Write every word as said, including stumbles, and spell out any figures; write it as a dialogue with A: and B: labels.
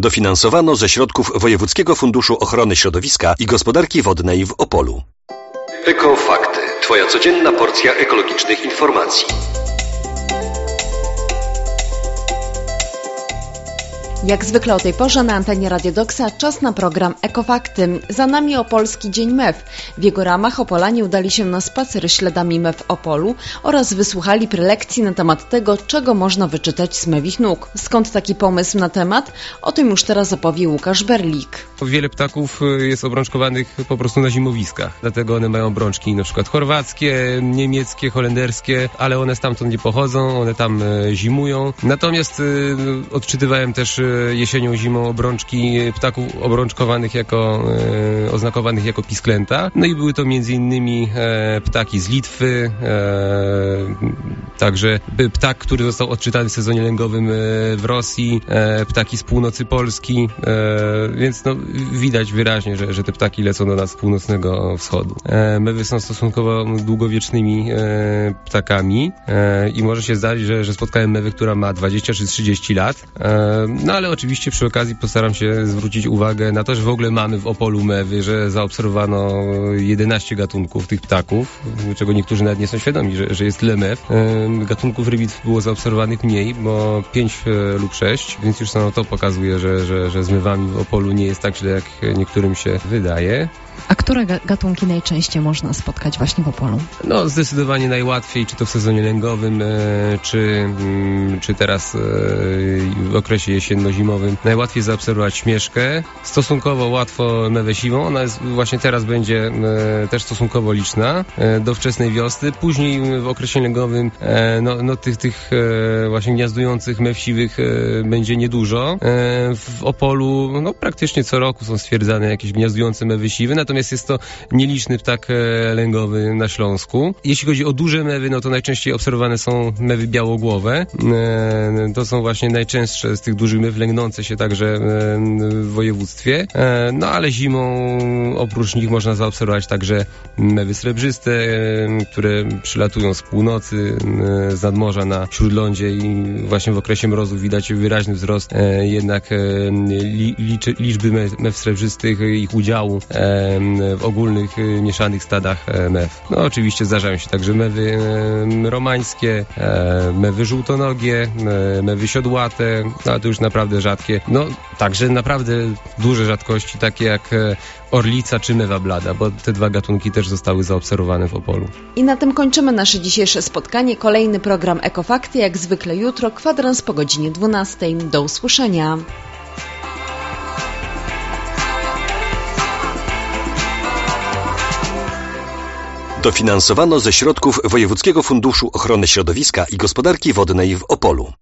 A: Dofinansowano ze środków Wojewódzkiego Funduszu Ochrony Środowiska i Gospodarki Wodnej w Opolu. Ekofakty. Twoja codzienna porcja ekologicznych informacji.
B: Jak zwykle o tej porze na antenie Radio Doksa czas na program Ekofakty. Za nami Opolski Dzień M E W. W jego ramach Opolanie udali się na spacer śladami M E W w Opolu oraz wysłuchali prelekcji na temat tego, czego można wyczytać z mewich nóg. Skąd taki pomysł na temat? O tym już teraz opowie Łukasz Berlik.
C: Wiele ptaków jest obrączkowanych po prostu na zimowiskach, dlatego one mają obrączki na przykład chorwackie, niemieckie, holenderskie, ale one stamtąd nie pochodzą, one tam zimują. Natomiast odczytywałem też jesienią, zimą obrączki ptaków obrączkowanych jako, e, oznakowanych jako pisklęta. No i były to między innymi e, ptaki z Litwy, e, także ptak, który został odczytany w sezonie lęgowym e, w Rosji, e, ptaki z północy Polski, e, więc no, widać wyraźnie, że, że te ptaki lecą do nas z północnego wschodu. E, mewy są stosunkowo długowiecznymi e, ptakami e, i może się zdarzyć, że, że spotkałem mewę, która ma dwadzieścia czy trzydzieści lat, e, no ale oczywiście przy okazji postaram się zwrócić uwagę na to, że w ogóle mamy w Opolu mewy, że zaobserwowano jedenaście gatunków tych ptaków, czego niektórzy nawet nie są świadomi, że, że jest tyle mew. Gatunków rybitw było zaobserwowanych mniej, bo pięć lub sześć, więc już samo to pokazuje, że, że, że z mewami w Opolu nie jest tak źle, jak niektórym się wydaje.
B: A które gatunki najczęściej można spotkać właśnie w Opolu?
C: No zdecydowanie najłatwiej, czy to w sezonie lęgowym, czy, czy teraz w okresie jesienno-zimowym. Najłatwiej zaobserwować śmieszkę. Stosunkowo łatwo mewę siwą. Ona jest, właśnie teraz będzie też stosunkowo liczna do wczesnej wiosny. Później w okresie lęgowym no, no tych, tych właśnie gniazdujących mew siwych będzie niedużo. W Opolu no, praktycznie co roku są stwierdzane jakieś gniazdujące mewy siwe, natomiast jest to nieliczny ptak lęgowy na Śląsku. Jeśli chodzi o duże mewy, no to najczęściej obserwowane są mewy białogłowe. To są właśnie najczęstsze z tych dużych mew, lęgnące się także w województwie. No ale zimą oprócz nich można zaobserwować także mewy srebrzyste, które przylatują z północy, z nadmorza na śródlądzie i właśnie w okresie mrozów widać wyraźny wzrost jednak liczby mew srebrzystych, ich udziału w ogólnych mieszanych stadach mew. No oczywiście zdarzają się także mewy romańskie, mewy żółtonogie, mewy siodłate, no ale to już naprawdę rzadkie. No także naprawdę duże rzadkości, takie jak orlica czy mewa blada, bo te dwa gatunki też zostały zaobserwowane w Opolu.
B: I na tym kończymy nasze dzisiejsze spotkanie. Kolejny program Ekofakty jak zwykle jutro, kwadrans po godzinie dwunastej. Do usłyszenia.
A: Dofinansowano ze środków Wojewódzkiego Funduszu Ochrony Środowiska i Gospodarki Wodnej w Opolu.